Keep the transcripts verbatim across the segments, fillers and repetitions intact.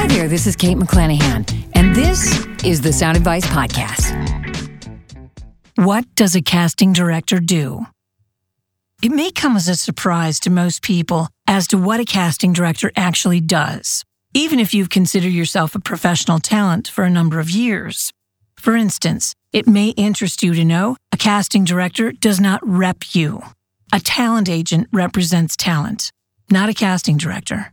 Hi there, this is Kate McClanahan, and this is the Sound Advice Podcast. What does a casting director do? It may come as a surprise to most people as to what a casting director actually does, even if you've considered yourself a professional talent for a number of years. For instance, it may interest you to know a casting director does not rep you. A talent agent represents talent, not a casting director.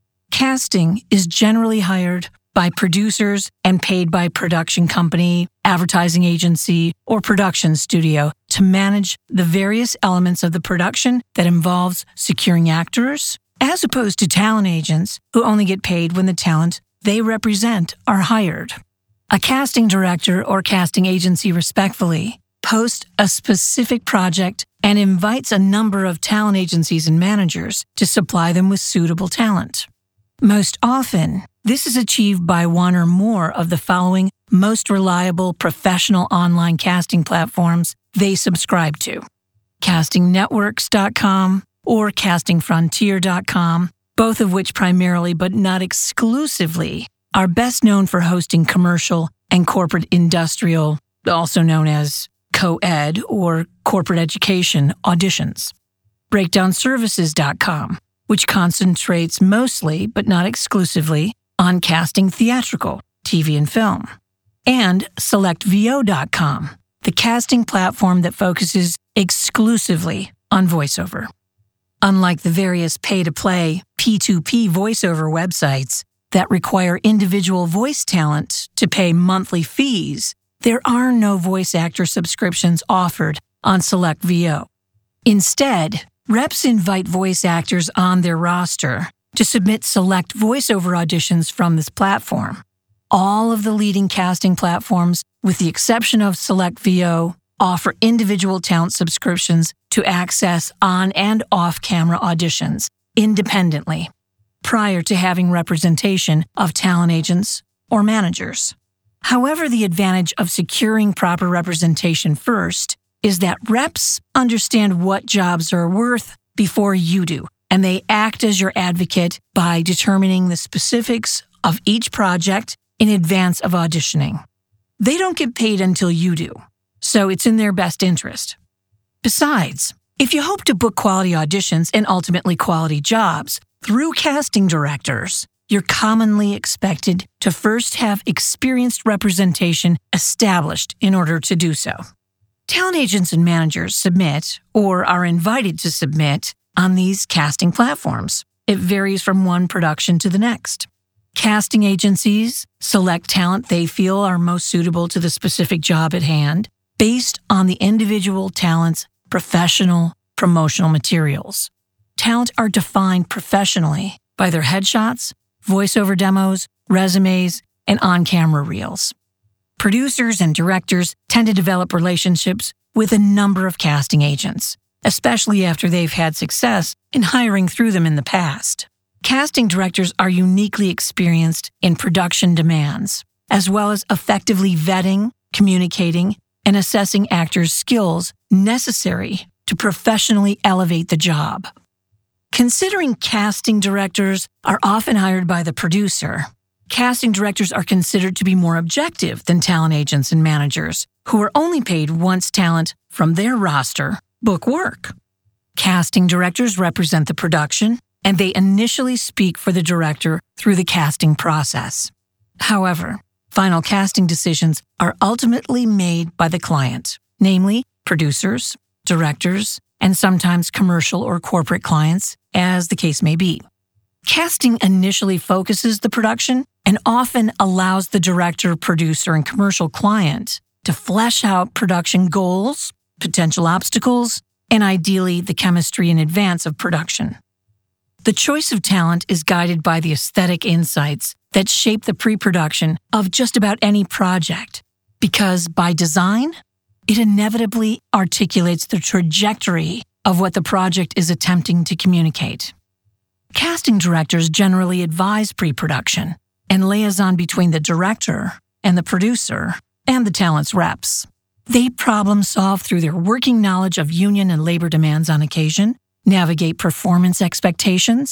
Casting is generally hired by producers and paid by production company, advertising agency, or production studio to manage the various elements of the production that involves securing actors, as opposed to talent agents who only get paid when the talent they represent are hired. A casting director or casting agency respectfully posts a specific project and invites a number of talent agencies and managers to supply them with suitable talent. Most often, this is achieved by one or more of the following most reliable professional online casting platforms they subscribe to: casting networks dot com or casting frontier dot com, both of which primarily but not exclusively are best known for hosting commercial and corporate industrial, also known as co-ed or corporate education auditions. breakdown services dot com, which concentrates mostly, but not exclusively, on casting theatrical, T V and film. And select V O dot com, the casting platform that focuses exclusively on voiceover. Unlike the various pay-to-play P two P voiceover websites that require individual voice talent to pay monthly fees, there are no voice actor subscriptions offered on Select V O. Instead, reps invite voice actors on their roster to submit select voiceover auditions from this platform. All of the leading casting platforms, with the exception of Select V O, offer individual talent subscriptions to access on- and off-camera auditions independently, prior to having representation of talent agents or managers. However, the advantage of securing proper representation first is that reps understand what jobs are worth before you do, and they act as your advocate by determining the specifics of each project in advance of auditioning. They don't get paid until you do, so it's in their best interest. Besides, if you hope to book quality auditions and ultimately quality jobs through casting directors, you're commonly expected to first have experienced representation established in order to do so. Talent agents and managers submit, or are invited to submit, on these casting platforms. It varies from one production to the next. Casting agencies select talent they feel are most suitable to the specific job at hand, based on the individual talent's professional promotional materials. Talent are defined professionally by their headshots, voiceover demos, resumes, and on-camera reels. Producers and directors tend to develop relationships with a number of casting agents, especially after they've had success in hiring through them in the past. Casting directors are uniquely experienced in production demands, as well as effectively vetting, communicating, and assessing actors' skills necessary to professionally elevate the job. Considering casting directors are often hired by the producer, casting directors are considered to be more objective than talent agents and managers, who are only paid once talent from their roster book work. Casting directors represent the production, and they initially speak for the director through the casting process. However, final casting decisions are ultimately made by the client, namely producers, directors, and sometimes commercial or corporate clients, as the case may be. Casting initially focuses the production and often allows the director, producer, and commercial client to flesh out production goals, potential obstacles, and ideally the chemistry in advance of production. The choice of talent is guided by the aesthetic insights that shape the pre-production of just about any project, because by design, it inevitably articulates the trajectory of what the project is attempting to communicate. Casting directors generally advise pre-production and liaison between the director and the producer and the talent's reps. They problem solve through their working knowledge of union and labor demands on occasion, navigate performance expectations,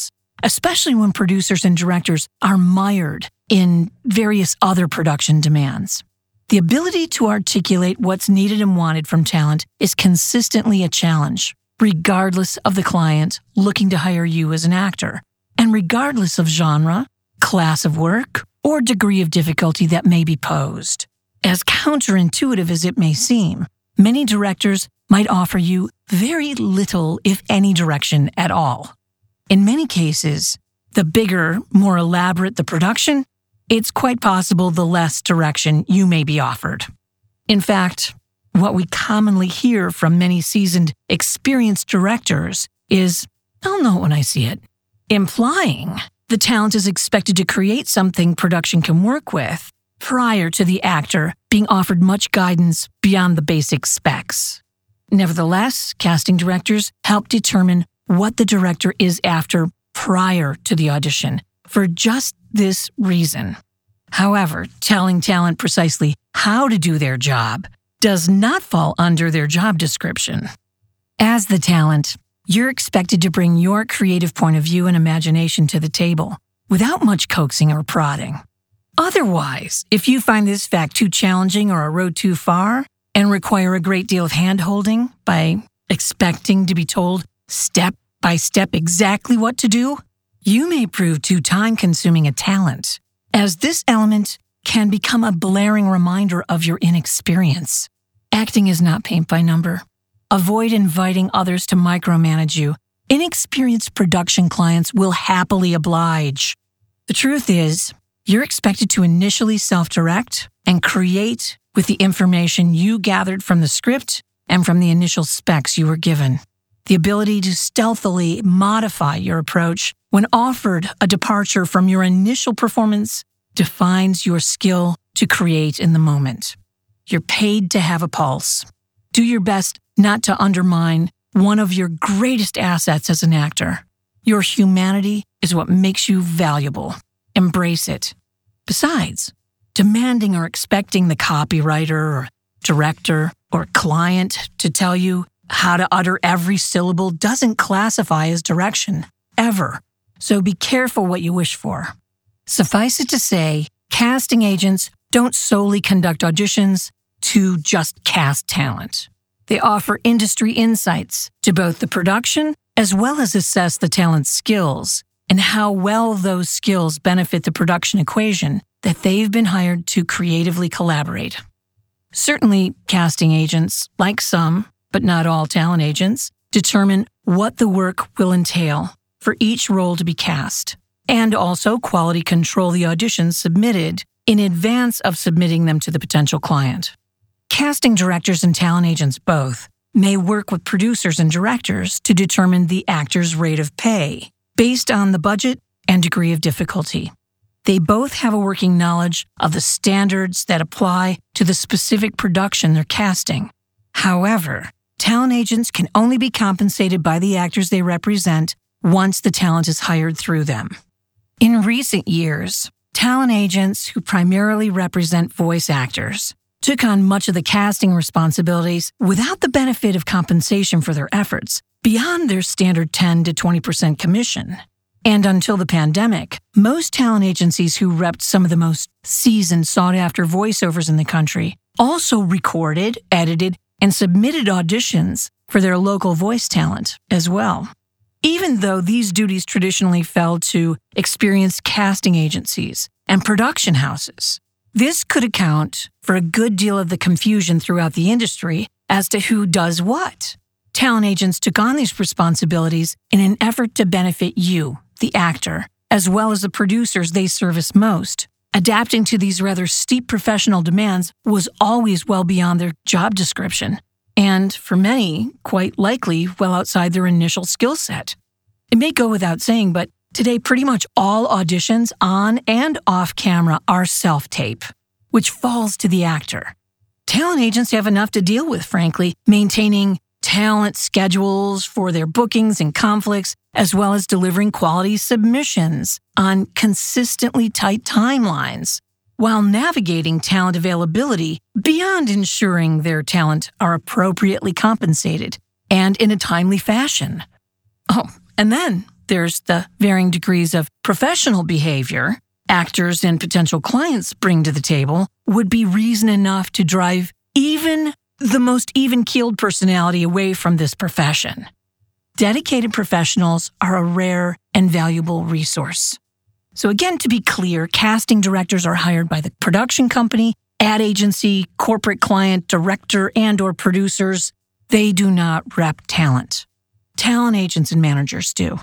especially when producers and directors are mired in various other production demands. The ability to articulate what's needed and wanted from talent is consistently a challenge, regardless of the client looking to hire you as an actor, and regardless of genre, class of work, or degree of difficulty that may be posed. As counterintuitive as it may seem, many directors might offer you very little, if any, direction at all. In many cases, the bigger, more elaborate the production, it's quite possible the less direction you may be offered. In fact, what we commonly hear from many seasoned, experienced directors is, "I'll know it when I see it," implying the talent is expected to create something production can work with prior to the actor being offered much guidance beyond the basic specs. Nevertheless, casting directors help determine what the director is after prior to the audition for just this reason. However, telling talent precisely how to do their job does not fall under their job description. As the talent, you're expected to bring your creative point of view and imagination to the table without much coaxing or prodding. Otherwise, if you find this fact too challenging or a road too far and require a great deal of hand-holding by expecting to be told step by step exactly what to do, you may prove too time-consuming a talent, as this element can become a blaring reminder of your inexperience. Acting is not paint by number. Avoid inviting others to micromanage you. Inexperienced production clients will happily oblige. The truth is, you're expected to initially self-direct and create with the information you gathered from the script and from the initial specs you were given. The ability to stealthily modify your approach when offered a departure from your initial performance defines your skill to create in the moment. You're paid to have a pulse. Do your best not to undermine one of your greatest assets as an actor. Your humanity is what makes you valuable. Embrace it. Besides, demanding or expecting the copywriter or director or client to tell you how to utter every syllable doesn't classify as direction, ever. So be careful what you wish for. Suffice it to say, casting agents don't solely conduct auditions to just cast talent. They offer industry insights to both the production as well as assess the talent's skills and how well those skills benefit the production equation that they've been hired to creatively collaborate. Certainly, casting agents, like some, but not all talent agents, determine what the work will entail for each role to be cast, and also quality control the auditions submitted in advance of submitting them to the potential client. Casting directors and talent agents both may work with producers and directors to determine the actor's rate of pay based on the budget and degree of difficulty. They both have a working knowledge of the standards that apply to the specific production they're casting. However, talent agents can only be compensated by the actors they represent once the talent is hired through them. In recent years, talent agents who primarily represent voice actors took on much of the casting responsibilities without the benefit of compensation for their efforts, beyond their standard ten to twenty percent commission. And until the pandemic, most talent agencies who repped some of the most seasoned, sought-after voiceovers in the country also recorded, edited, and submitted auditions for their local voice talent as well. Even though these duties traditionally fell to experienced casting agencies and production houses, this could account for a good deal of the confusion throughout the industry as to who does what. Talent agents took on these responsibilities in an effort to benefit you, the actor, as well as the producers they service most. Adapting to these rather steep professional demands was always well beyond their job description, and for many, quite likely well outside their initial skill set. It may go without saying, but today pretty much all auditions on and off camera are self-tape, which falls to the actor. Talent agents have enough to deal with, frankly, maintaining talent schedules for their bookings and conflicts, as well as delivering quality submissions on consistently tight timelines, while navigating talent availability beyond ensuring their talent are appropriately compensated and in a timely fashion. Oh, and then there's the varying degrees of professional behavior actors and potential clients bring to the table would be reason enough to drive even the most even-keeled personality away from this profession. Dedicated professionals are a rare and valuable resource. So again, to be clear, casting directors are hired by the production company, ad agency, corporate client, director, and or producers. They do not rep talent. Talent agents and managers do.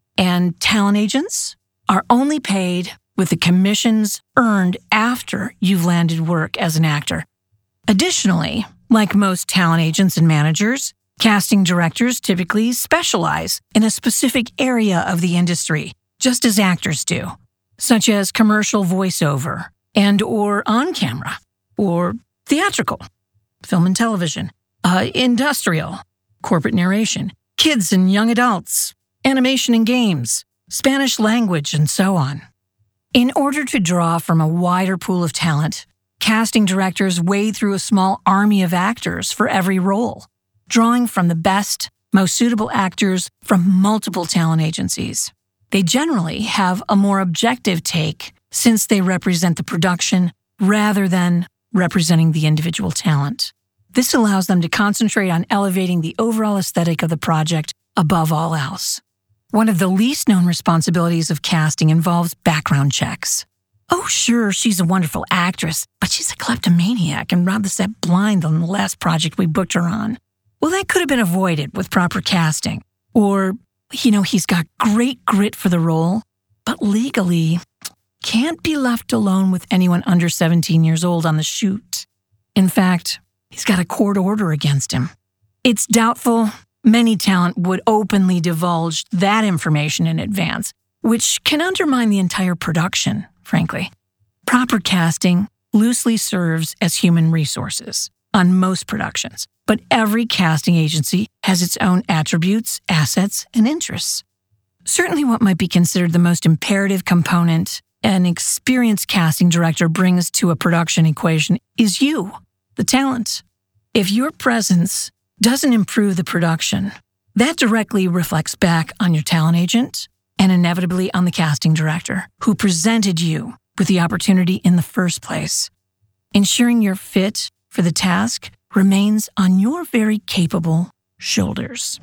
And talent agents are only paid with the commissions earned after you've landed work as an actor. Additionally, like most talent agents and managers, casting directors typically specialize in a specific area of the industry, just as actors do, such as commercial voiceover and or on-camera, or theatrical, film and television, uh, industrial, corporate narration, kids and young adults, animation and games, Spanish language, and so on. In order to draw from a wider pool of talent, casting directors wade through a small army of actors for every role, drawing from the best, most suitable actors from multiple talent agencies. They generally have a more objective take since they represent the production rather than representing the individual talent. This allows them to concentrate on elevating the overall aesthetic of the project above all else. One of the least known responsibilities of casting involves background checks. Oh, sure, she's a wonderful actress, but she's a kleptomaniac and robbed the set blind on the last project we booked her on. Well, that could have been avoided with proper casting. Or, you know, he's got great grit for the role, but legally can't be left alone with anyone under seventeen years old on the shoot. In fact, he's got a court order against him. It's doubtful many talent would openly divulge that information in advance, which can undermine the entire production, frankly. Proper casting loosely serves as human resources on most productions, but every casting agency has its own attributes, assets, and interests. Certainly what might be considered the most imperative component an experienced casting director brings to a production equation is you, the talent. If your presence doesn't improve the production, that directly reflects back on your talent agent and inevitably on the casting director who presented you with the opportunity in the first place. Ensuring you're fit for the task remains on your very capable shoulders.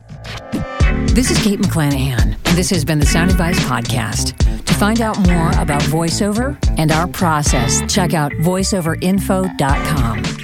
This is Kate McClanahan, and this has been the Sound Advice Podcast. To find out more about voiceover and our process, check out voiceover info dot com.